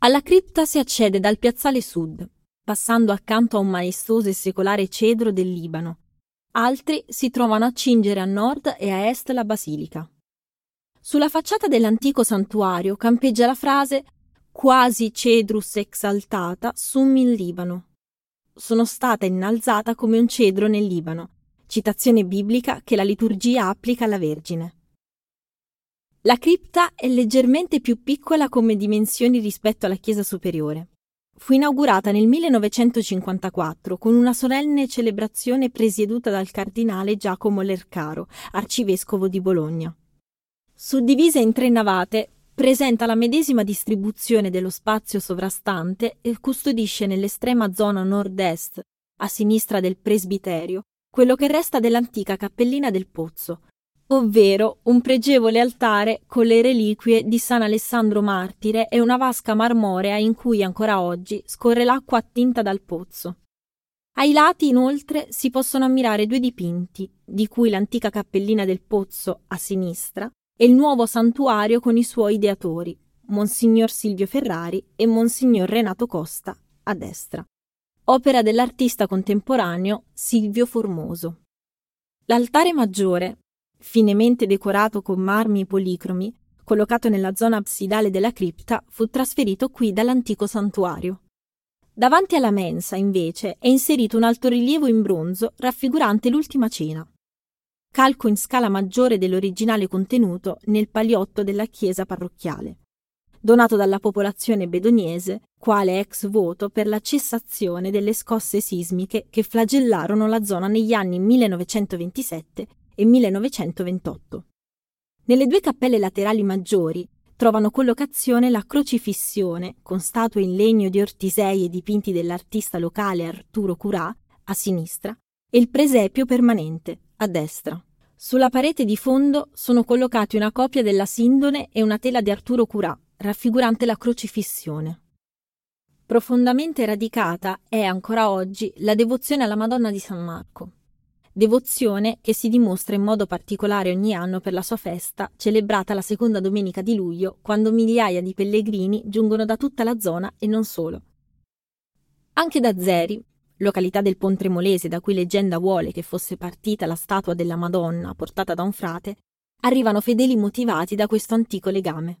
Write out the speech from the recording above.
Alla cripta si accede dal piazzale sud, passando accanto a un maestoso e secolare cedro del Libano. Altri si trovano a cingere a nord e a est la basilica. Sulla facciata dell'antico santuario campeggia la frase «Quasi cedrus exaltata sum in Libano». Sono stata innalzata come un cedro nel Libano, citazione biblica che la liturgia applica alla Vergine. La cripta è leggermente più piccola come dimensioni rispetto alla chiesa superiore. Fu inaugurata nel 1954 con una solenne celebrazione presieduta dal cardinale Giacomo Lercaro, arcivescovo di Bologna. Suddivisa in 3 navate, presenta la medesima distribuzione dello spazio sovrastante e custodisce nell'estrema zona nord-est, a sinistra del presbiterio, quello che resta dell'antica cappellina del Pozzo, ovvero un pregevole altare con le reliquie di San Alessandro Martire e una vasca marmorea in cui ancora oggi scorre l'acqua attinta dal pozzo. Ai lati, inoltre, si possono ammirare 2 dipinti, di cui l'antica cappellina del Pozzo a sinistra e il nuovo santuario con i suoi ideatori, Monsignor Silvio Ferrari e Monsignor Renato Costa, a destra. Opera dell'artista contemporaneo Silvio Formoso. L'altare maggiore, finemente decorato con marmi policromi, collocato nella zona absidale della cripta, fu trasferito qui dall'antico santuario. Davanti alla mensa, invece, è inserito un altorilievo in bronzo raffigurante l'Ultima Cena, calco in scala maggiore dell'originale contenuto nel paliotto della chiesa parrocchiale, donato dalla popolazione bedoniese quale ex voto per la cessazione delle scosse sismiche che flagellarono la zona negli anni 1927 e 1928. Nelle 2 cappelle laterali maggiori trovano collocazione la crocifissione con statue in legno di Ortisei e dipinti dell'artista locale Arturo Curà a sinistra e il presepio permanente a destra. Sulla parete di fondo sono collocati una copia della Sindone e una tela di Arturo Curà raffigurante la crocifissione. Profondamente radicata è ancora oggi la devozione alla Madonna di San Marco. Devozione che si dimostra in modo particolare ogni anno per la sua festa, celebrata la seconda domenica di luglio, quando migliaia di pellegrini giungono da tutta la zona e non solo. Anche da Zeri, località del Pontremolese da cui leggenda vuole che fosse partita la statua della Madonna portata da un frate, arrivano fedeli motivati da questo antico legame.